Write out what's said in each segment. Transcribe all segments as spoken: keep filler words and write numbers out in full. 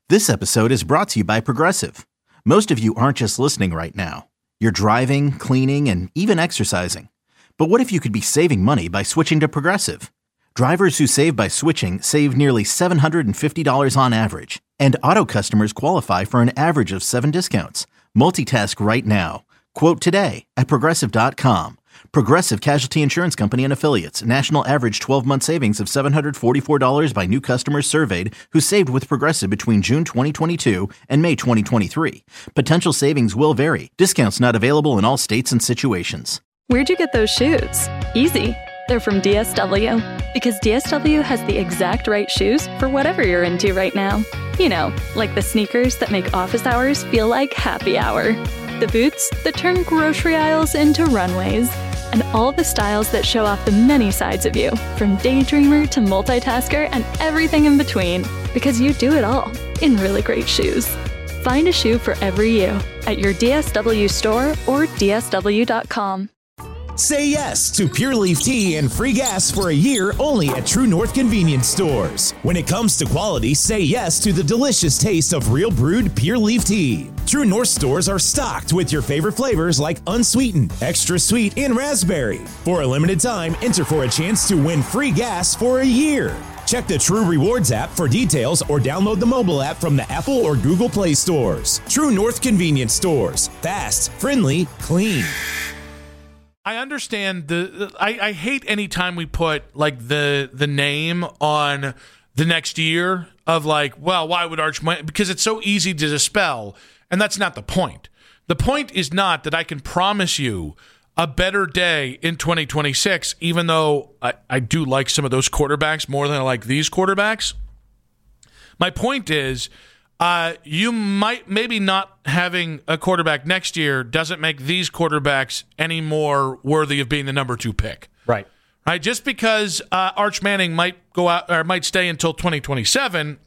This episode is brought to you by Progressive. Most of you aren't just listening right now. You're driving, cleaning, and even exercising. But what if you could be saving money by switching to Progressive? Drivers who save by switching save nearly seven hundred fifty dollars on average. And auto customers qualify for an average of seven discounts. Multitask right now. Quote today at Progressive dot com. Progressive Casualty Insurance Company and Affiliates. National average twelve-month savings of seven hundred forty-four dollars by new customers surveyed who saved with Progressive between June twenty twenty-two and May twenty twenty-three. Potential savings will vary. Discounts not available in all states and situations. Where'd you get those shoes? Easy. They're from D S W. Because D S W has the exact right shoes for whatever you're into right now. You know, like the sneakers that make office hours feel like happy hour. The boots that turn grocery aisles into runways. And all the styles that show off the many sides of you, from daydreamer to multitasker and everything in between, because you do it all in really great shoes. Find a shoe for every you at your D S W store or D S W dot com. Say yes to Pure Leaf Tea and free gas for a year only at True North Convenience Stores. When it comes to quality, say yes to the delicious taste of real brewed Pure Leaf Tea. True North stores are stocked with your favorite flavors like unsweetened, extra sweet, and raspberry. For a limited time, enter for a chance to win free gas for a year. Check the True Rewards app for details or download the mobile app from the Apple or Google Play stores. True North Convenience Stores. Fast, friendly, clean. I understand the. I, I hate any time we put like the the name on the next year of like, well, why would Arch? Because it's so easy to dispel, and that's not the point. The point is not that I can promise you a better day in twenty twenty-six, even though I, I do like some of those quarterbacks more than I like these quarterbacks. My point is, uh, you might maybe not having a quarterback next year doesn't make these quarterbacks any more worthy of being the number two pick. Right. Right. Just because uh, Arch Manning might go out or might stay until twenty twenty-seven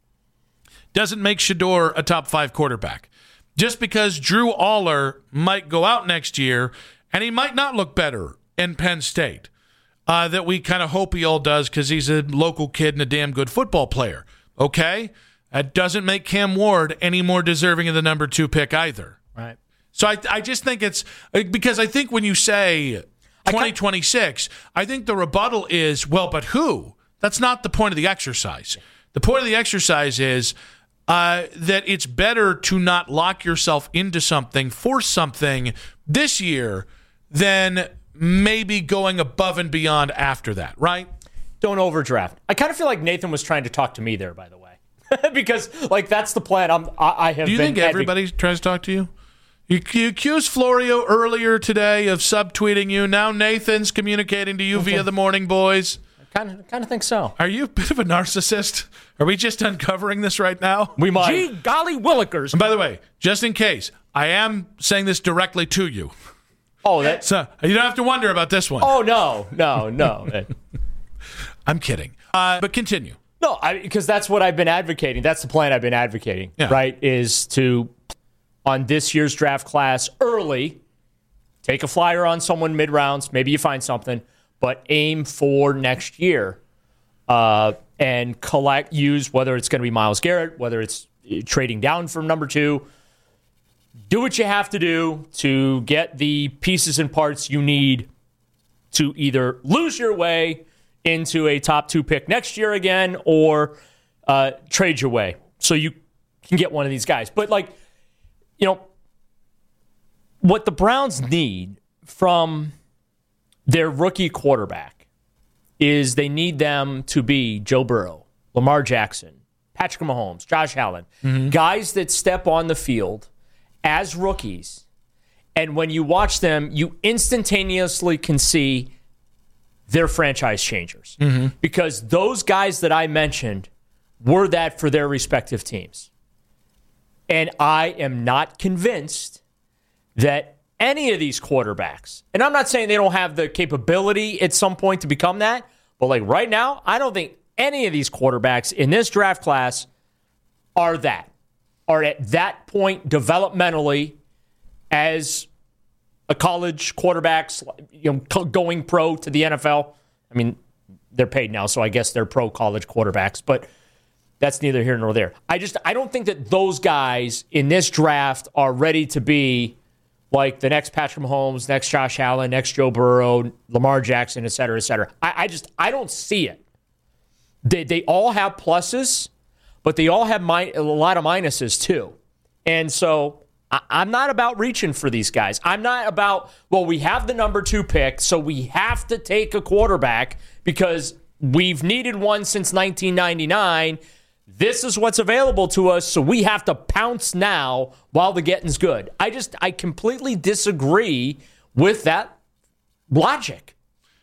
doesn't make Shedeur a top five quarterback. Just because Drew Aller might go out next year and he might not look better in Penn State, uh, that we kind of hope he all does because he's a local kid and a damn good football player. Okay? That doesn't make Cam Ward any more deserving of the number two pick either. Right. So I, I just think it's because I think when you say twenty twenty-six, I think the rebuttal is, well, but who? That's not the point of the exercise. The point of the exercise is uh, that it's better to not lock yourself into something, force something this year than maybe going above and beyond after that, right? Don't overdraft. I kind of feel like Nathan was trying to talk to me there, by the way. Because, like, that's the plan. I'm, I, I have. Do you been think everybody advoc- tries to talk to you? you? You accused Florio earlier today of subtweeting you. Now Nathan's communicating to you okay. via the Morning Boys. I kind of, kind of think so. Are you a bit of a narcissist? Are we just uncovering this right now? We might. Gee, golly willikers. And by the way, just in case, I am saying this directly to you. Oh, that. So you don't have to wonder about this one. Oh no, no, no. I'm kidding. Uh, but continue. No, because that's what I've been advocating. That's the plan I've been advocating, yeah. right, is to, on this year's draft class, early, take a flyer on someone mid-rounds. Maybe you find something, but aim for next year uh, and collect, use, whether it's going to be Myles Garrett, whether it's trading down from number two. Do what you have to do to get the pieces and parts you need to either lose your way into a top two pick next year again, or uh, trade your way so you can get one of these guys. But, like, you know, what the Browns need from their rookie quarterback is they need them to be Joe Burrow, Lamar Jackson, Patrick Mahomes, Josh Allen, mm-hmm. guys that step on the field as rookies, and when you watch them, you instantaneously can see they're franchise changers. Mm-hmm. Because those guys that I mentioned were that for their respective teams. And I am not convinced that any of these quarterbacks, and I'm not saying they don't have the capability at some point to become that, but like right now, I don't think any of these quarterbacks in this draft class are that, are at that point developmentally as a college quarterback's, you know, going pro to the N F L. I mean, they're paid now, so I guess they're pro college quarterbacks. But that's neither here nor there. I just I don't think that those guys in this draft are ready to be like the next Patrick Mahomes, next Josh Allen, next Joe Burrow, Lamar Jackson, et cetera, et cetera. I, I just I don't see it. They they all have pluses, but they all have mi- a lot of minuses too. And so I, I'm not about reaching for these guys. I'm not about, well, we have the number two pick, so we have to take a quarterback because we've needed one since nineteen ninety-nine. This is what's available to us, so we have to pounce now while the getting's good. I just, I completely disagree with that logic.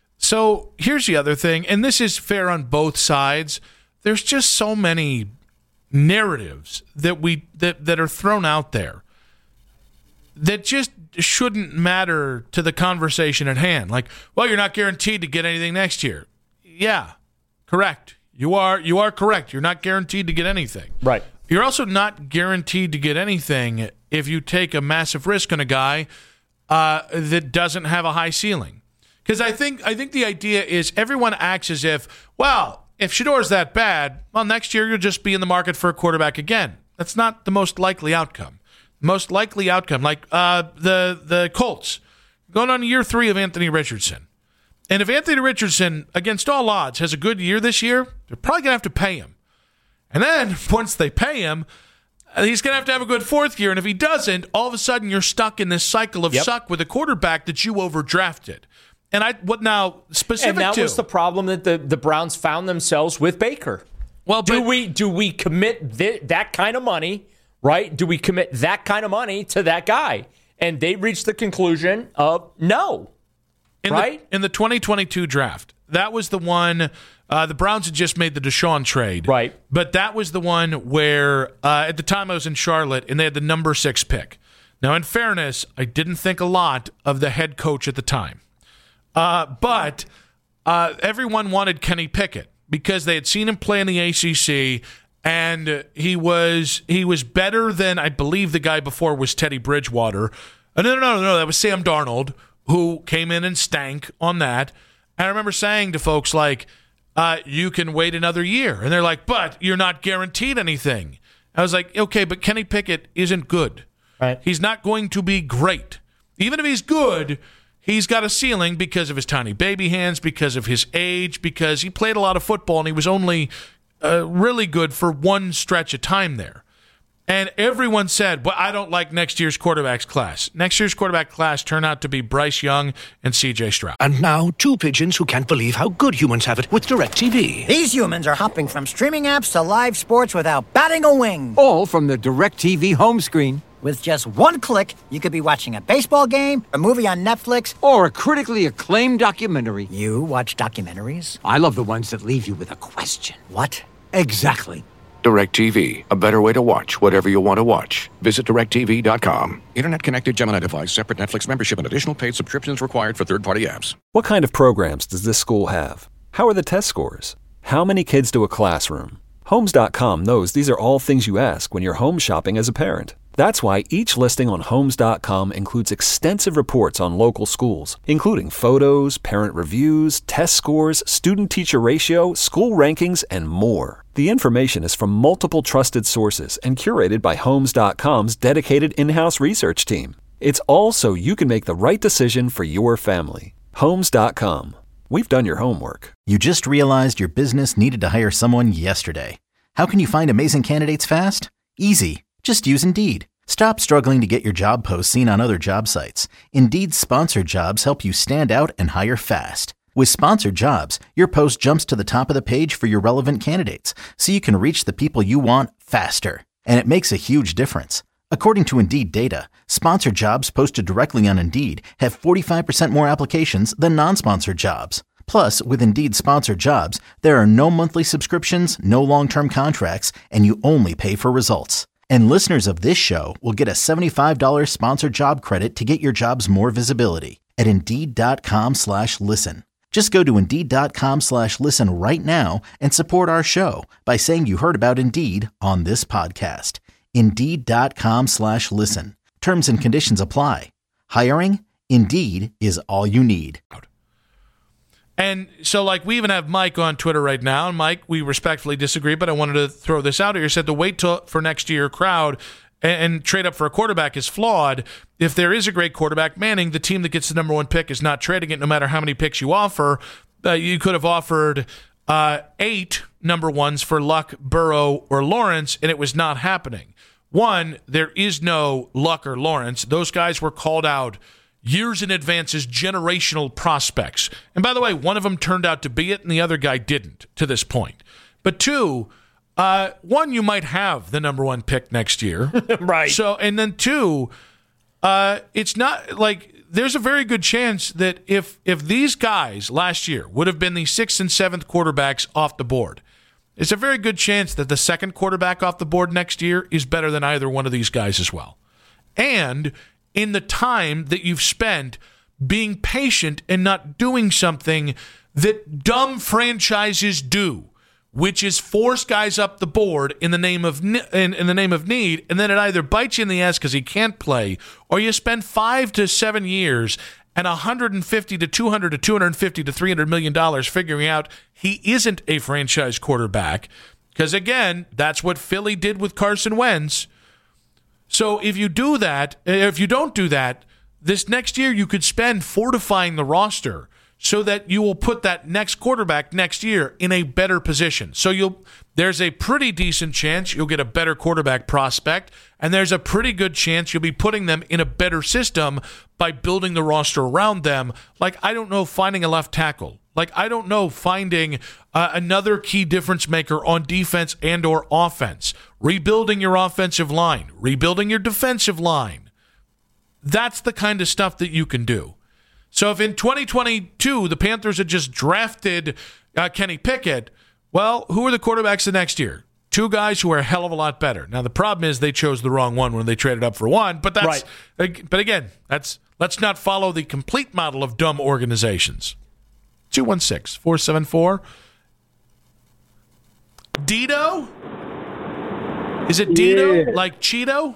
So here's the other thing, and this is fair on both sides. There's just so many narratives that we that, that are thrown out there that just shouldn't matter to the conversation at hand. Like, well, you're not guaranteed to get anything next year. Yeah, correct. You are you are correct. You're not guaranteed to get anything. Right. You're also not guaranteed to get anything if you take a massive risk on a guy uh, that doesn't have a high ceiling. Because I think I think the idea is everyone acts as if, well, if Shedor's that bad, well, next year you'll just be in the market for a quarterback again. That's not the most likely outcome. Most likely outcome, like uh, the the Colts, going on year three of Anthony Richardson. And if Anthony Richardson, against all odds, has a good year this year, they're probably going to have to pay him. And then once they pay him, he's going to have to have a good fourth year. And if he doesn't, all of a sudden you're stuck in this cycle of yep. suck with a quarterback that you overdrafted. And I what now specific And that to, was the problem that the, the Browns found themselves with Baker. Well, do but, we do we commit th- that kind of money, right? Do we commit that kind of money to that guy? And they reached the conclusion of no. In right? The, in the twenty twenty-two draft, that was the one, uh, the Browns had just made the Deshaun trade. Right. But that was the one where, uh, at the time I was in Charlotte, and they had the number six pick. Now, in fairness, I didn't think a lot of the head coach at the time. Uh, but uh, everyone wanted Kenny Pickett because they had seen him play in the A C C, and he was he was better than, I believe the guy before was Teddy Bridgewater. Uh, no, no, no, no, that was Sam Darnold, who came in and stank on that. And I remember saying to folks like, uh, you can wait another year. And they're like, but you're not guaranteed anything. I was like, okay, but Kenny Pickett isn't good. Right. He's not going to be great. Even if he's good, he's got a ceiling because of his tiny baby hands, because of his age, because he played a lot of football and he was only uh, really good for one stretch of time there. And everyone said, well, I don't like next year's quarterback's class. Next year's quarterback class turned out to be Bryce Young and C J Stroud. And now, two pigeons who can't believe how good humans have it with DirecTV. These humans are hopping from streaming apps to live sports without batting a wing. All from the DirecTV home screen. With just one click, you could be watching a baseball game, a movie on Netflix, or a critically acclaimed documentary. You watch documentaries? I love the ones that leave you with a question. What? Exactly. DirecTV, a better way to watch whatever you want to watch. Visit direct T V dot com. Internet-connected Gemini device, separate Netflix membership, and additional paid subscriptions required for third-party apps. What kind of programs does this school have? How are the test scores? How many kids do a classroom? Homes dot com knows these are all things you ask when you're home shopping as a parent. That's why each listing on Homes dot com includes extensive reports on local schools, including photos, parent reviews, test scores, student-teacher ratio, school rankings, and more. The information is from multiple trusted sources and curated by Homes dot com's dedicated in-house research team. It's all so you can make the right decision for your family. Homes dot com. We've done your homework. You just realized your business needed to hire someone yesterday. How can you find amazing candidates fast? Easy. Just use Indeed. Stop struggling to get your job posts seen on other job sites. Indeed's sponsored jobs help you stand out and hire fast. With sponsored jobs, your post jumps to the top of the page for your relevant candidates, so you can reach the people you want faster. And it makes a huge difference. According to Indeed data, sponsored jobs posted directly on Indeed have forty-five percent more applications than non-sponsored jobs. Plus, with Indeed sponsored jobs, there are no monthly subscriptions, no long-term contracts, and you only pay for results. And listeners of this show will get a seventy-five dollars sponsored job credit to get your jobs more visibility at Indeed.com slash listen. Just go to Indeed.com slash listen right now and support our show by saying you heard about Indeed on this podcast. Indeed.com slash listen. Terms and conditions apply. Hiring? Indeed is all you need. And so, like, we even have Mike on Twitter right now. And, Mike, we respectfully disagree, but I wanted to throw this out here. He said the wait till for next year crowd and, and trade up for a quarterback is flawed. If there is a great quarterback, Manning, the team that gets the number one pick is not trading it no matter how many picks you offer. Uh, you could have offered uh, eight number ones for Luck, Burrow, or Lawrence, and it was not happening. One, there is no Luck or Lawrence. Those guys were called out years in advance as generational prospects. And by the way, one of them turned out to be it, and the other guy didn't to this point. But two, uh, one, you might have the number one pick next year. Right. So, and then two, uh, it's not like there's a very good chance that if if these guys last year would have been the sixth and seventh quarterbacks off the board, it's a very good chance that the second quarterback off the board next year is better than either one of these guys as well. And in the time that you've spent being patient and not doing something that dumb franchises do, which is force guys up the board in the name of in, in the name of need, and then it either bites you in the ass because he can't play, or you spend five to seven years and one hundred fifty to two hundred to two hundred fifty to three hundred million dollars figuring out he isn't a franchise quarterback. Because again, that's what Philly did with Carson Wentz. So if you do that, if you don't do that, this next year you could spend fortifying the roster so that you will put that next quarterback next year in a better position. So you'll there's a pretty decent chance you'll get a better quarterback prospect, and there's a pretty good chance you'll be putting them in a better system by building the roster around them. Like, I don't know, finding a left tackle. Like, I don't know, finding uh, another key difference maker on defense and or offense. Rebuilding your offensive line. Rebuilding your defensive line. That's the kind of stuff that you can do. So if in twenty twenty-two the Panthers had just drafted uh, Kenny Pickett, well, who are the quarterbacks the next year? Two guys who are a hell of a lot better. Now, the problem is they chose the wrong one when they traded up for one, but that's right. But again, that's let's not follow the complete model of dumb organizations. two one six, four seven four Dito? Is it Dito? Yeah. Like Cheeto?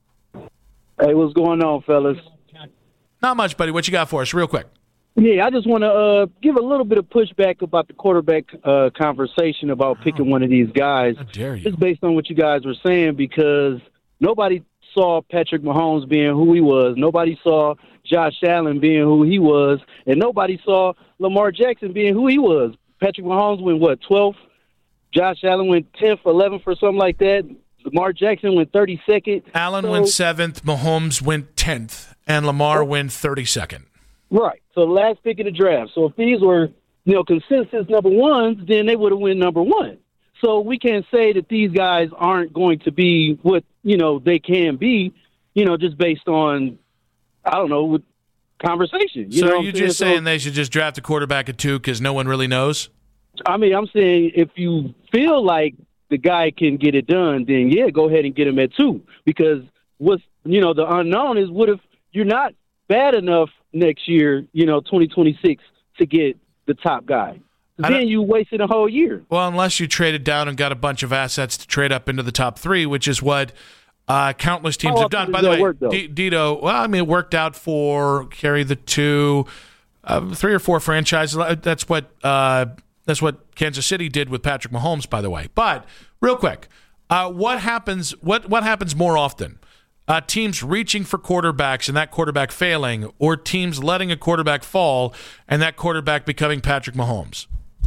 Hey, what's going on, fellas? Not much, buddy. What you got for us, real quick? Yeah, I just want to uh, give a little bit of pushback about the quarterback uh, conversation about picking one of these guys. How dare you? Just based on what you guys were saying, because nobody saw Patrick Mahomes being who he was. Nobody saw Josh Allen being who he was. And nobody saw Lamar Jackson being who he was. Patrick Mahomes went, what, twelfth? Josh Allen went tenth, eleventh, or something like that. Lamar Jackson went thirty-second. Allen so, went seventh. Mahomes went tenth. And Lamar went thirty-second. Right. So last pick of the draft. So if these were, you know, consensus number ones, then they would have won number one. So we can't say that these guys aren't going to be what, you know, they can be, you know, just based on, I don't know, with conversation. You so know are you just saying so, they should just draft a quarterback at two because no one really knows? I mean, I'm saying if you feel like the guy can get it done, then, yeah, go ahead and get him at two. Because what's, you know, the unknown is what if you're not bad enough next year, you know, twenty twenty-six, to get the top guy. Then you wasted a whole year. Well, unless you traded down and got a bunch of assets to trade up into the top three, which is what uh, countless teams How have done. By the way, work, D- Dito, well, I mean, it worked out for carry the two, uh, three or four franchises. That's what uh, that's what Kansas City did with Patrick Mahomes, by the way. But real quick, uh, what happens? What what happens more often? Uh, teams reaching for quarterbacks and that quarterback failing, or teams letting a quarterback fall and that quarterback becoming Patrick Mahomes?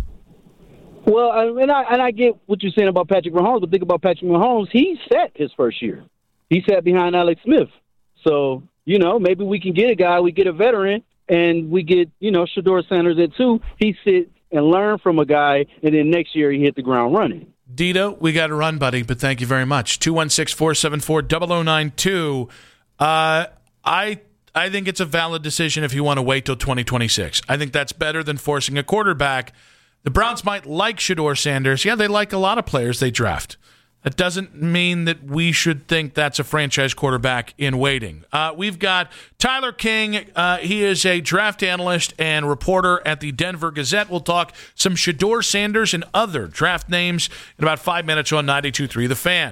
Well, I, and I and I get what you're saying about Patrick Mahomes, but think about Patrick Mahomes. He sat his first year. He sat behind Alex Smith. So, you know, maybe we can get a guy, we get a veteran, and we get, you know, Shedeur Sanders at two. He sit and learn from a guy, and then next year he hit the ground running. Dito, we got to run, buddy, but thank you very much. two one six, four seven four, zero zero nine two Uh, I I think it's a valid decision if you want to wait till twenty twenty-six. I think that's better than forcing a quarterback. The Browns might like Shedeur Sanders. Yeah, they like a lot of players they draft. That doesn't mean that we should think that's a franchise quarterback in waiting. Uh, we've got Tyler King. Uh, he is a draft analyst and reporter at the Denver Gazette. We'll talk some Shedeur Sanders and other draft names in about five minutes on ninety-two point three The Fan.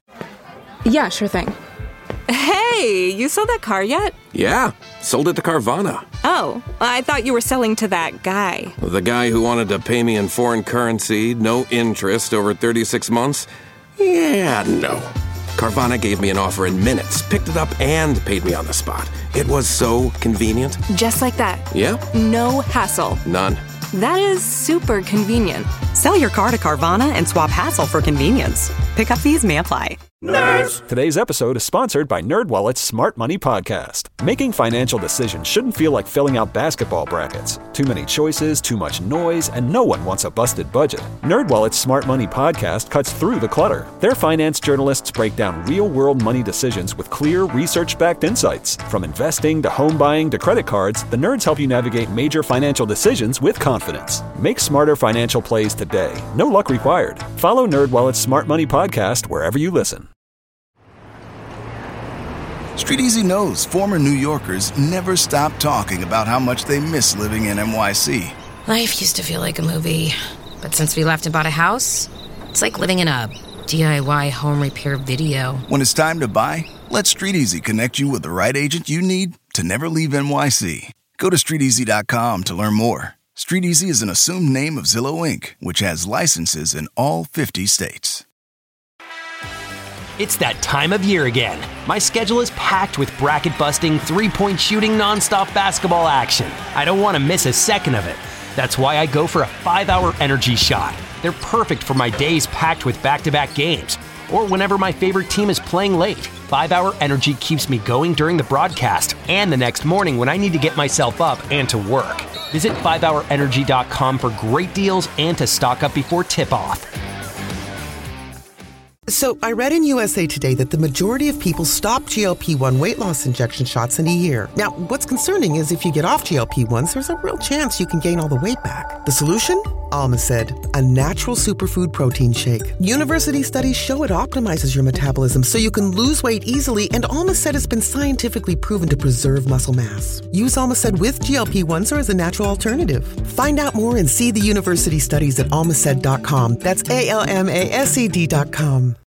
Yeah, sure thing. Hey, you sold that car yet? Yeah, sold it to Carvana. Oh, I thought you were selling to that guy. The guy who wanted to pay me in foreign currency, no interest, over thirty-six months? Yeah, no. Carvana gave me an offer in minutes, picked it up, and paid me on the spot. It was so convenient. Just like that. Yeah. No hassle. None. That is super convenient. Sell your car to Carvana and swap hassle for convenience. Pickup fees may apply. Nerds! Today's episode is sponsored by NerdWallet's Smart Money Podcast. Making financial decisions shouldn't feel like filling out basketball brackets. Too many choices, too much noise, and no one wants a busted budget. NerdWallet's Smart Money Podcast cuts through the clutter. Their finance journalists break down real-world money decisions with clear, research-backed insights. From investing to home buying to credit cards, the nerds help you navigate major financial decisions with confidence. Make smarter financial plays today. No luck required. Follow NerdWallet's Smart Money Podcast wherever you listen. StreetEasy knows former New Yorkers never stop talking about how much they miss living in N Y C. Life used to feel like a movie, but since we left and bought a house, it's like living in a D I Y home repair video. When it's time to buy, let StreetEasy connect you with the right agent you need to never leave N Y C. Go to street easy dot com to learn more. StreetEasy is an assumed name of Zillow Incorporated, which has licenses in all fifty states. It's that time of year again. My schedule is packed with bracket-busting, three-point shooting, nonstop basketball action. I don't want to miss a second of it. That's why I go for a five-hour energy shot. They're perfect for my days packed with back-to-back games, or whenever my favorite team is playing late. five-hour energy keeps me going during the broadcast and the next morning when I need to get myself up and to work. Visit five hour energy dot com for great deals and to stock up before tip-off. So, I read in U S A Today that the majority of people stop G L P one weight loss injection shots in a year. Now, what's concerning is if you get off G L P ones, there's a real chance you can gain all the weight back. The solution? Almacid, a natural superfood protein shake. University studies show it optimizes your metabolism so you can lose weight easily, and Almacid has been scientifically proven to preserve muscle mass. Use Almacid with G L P ones or as a natural alternative. Find out more and see the university studies at almacid dot com. That's A L M A S E D dot com.